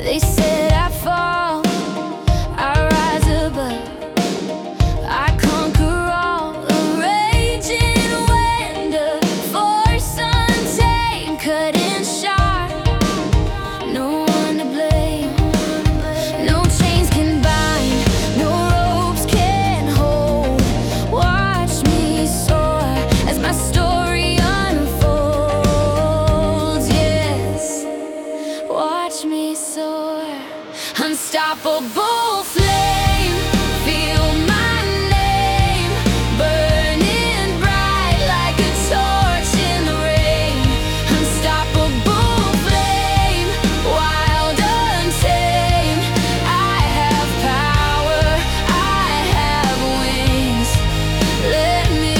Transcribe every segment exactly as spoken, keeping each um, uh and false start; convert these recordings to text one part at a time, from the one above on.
They said I fall, I rise above, I conquer all the raging wind, a force untamed, cutting sharp, no one to blame. No chains can bind, no ropes can hold. Watch me soar as my story unfolds. Yes, watch me soar. Unstoppable flame, feel my name, burning bright like a torch in the rain. Unstoppable flame, wild, untamed. I have power, I have wings. Let me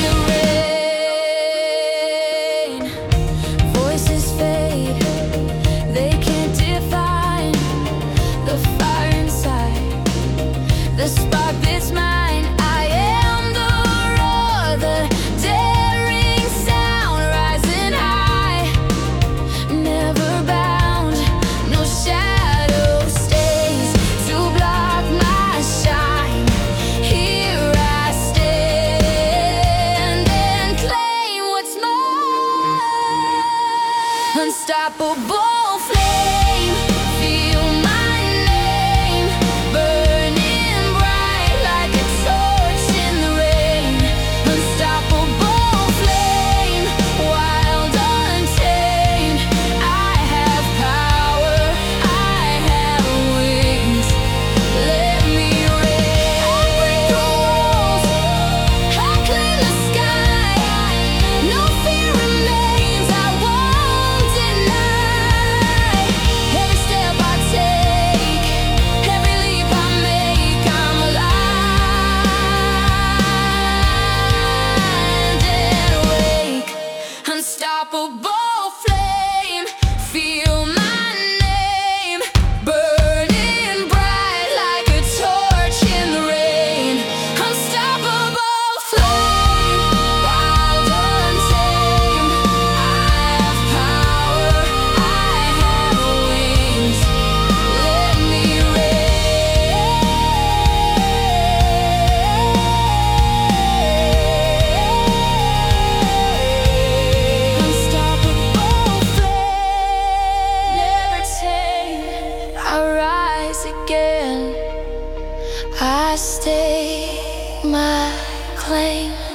reign. Voices fade, they can't define the fire inside, the spark that's mine. I am the roar, the daring sound, rising high, never bound. No shadow stays to block my shine. Here I stand and claim what's mine. Unstoppable flame, feel my name, burning bright like a torch in the rain. Unstoppable flame, wild, untamed. I have power, I have wings. Let me reign. I break the walls, I claim the sky. No fear remains, I won't deny. Every step I take, every leap I make, I'm aligned and awake. Unstoppable flame, feel my name, burning bright like a torch in the rain. Unstoppable flame, wild, untamed. I have power, I have wings. Let me reign. Unstoppable flame, never tame. I rise again, I stake my claim.